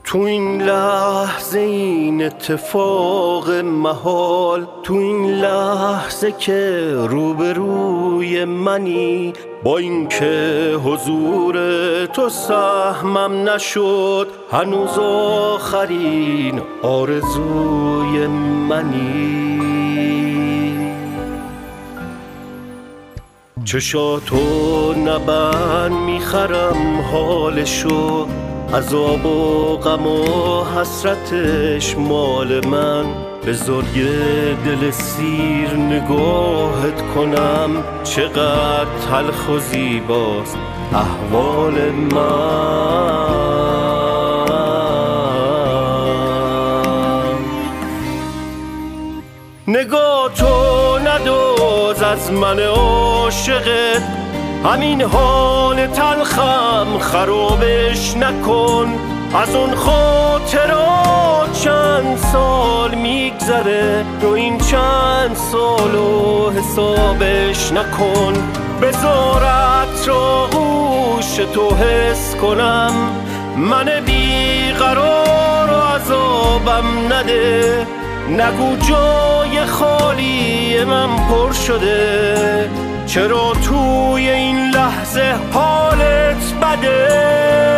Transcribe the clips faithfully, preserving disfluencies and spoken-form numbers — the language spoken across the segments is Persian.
تو این لحظه این اتفاق محال، تو این لحظه که روبروی منی، با اینکه حضور تو سهمم نشد، هنوز آخرین آرزوی منی. چشاتو نبند میخرم حالشو، عذاب و غم و حسرتش مال من. بذار یه دل سیر نگاهت کنم، چقدر تلخ و زیباست احوال من. نگاه تو ندوز از من عاشقت، همین حال تلخم خرابش نکن. از اون خاطرات چند سال میگذره، تو این چند سالو حسابش نکن. بذارت را گوش تو حس کنم، من بیقرار و عذابم نده. نگو جای خالی من پر شده، چرا توی این لحظه حالت بده؟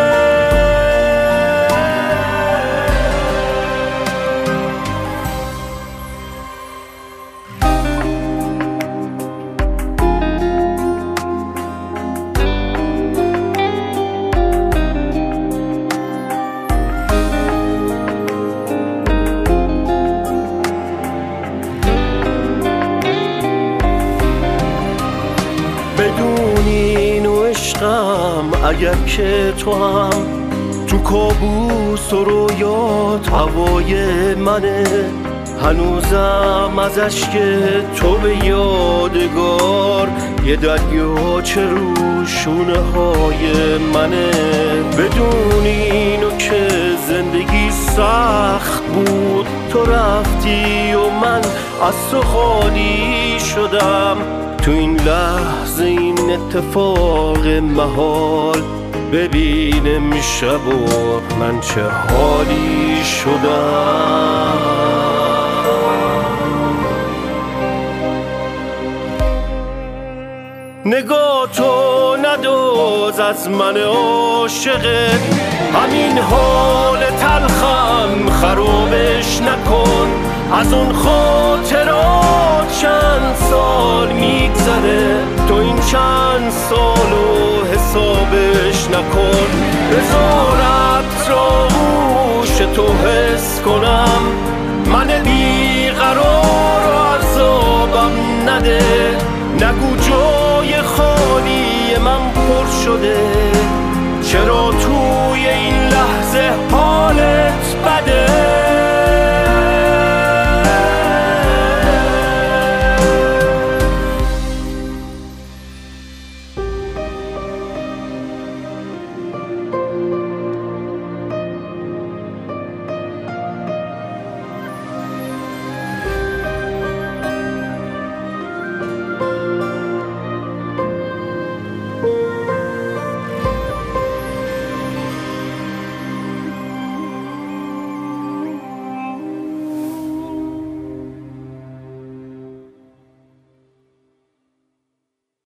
بدونین و عشقم اگر که تو هم تو کابوس و رویات هوای منه. هنوزم از اشک تو به یادگار یه دریاچه رو شونه های منه. بدونین و که زندگی سخت بود، تو رفتی و من از تو خالی شدم. تو این لحظه این اتفاق محال، ببین امشب و من چه حالی شدم. نگاه تو ندوز از من عاشقت، همین حال تلخم خرابش نکن. از اون خاطرات چند سال میگذره، تو این چند سالو حسابش نکن. بذارت را گوش تو حس کنم، من بیقرار و عذابم نده. نگو جای خالی من پر شده، چرا توی این لحظه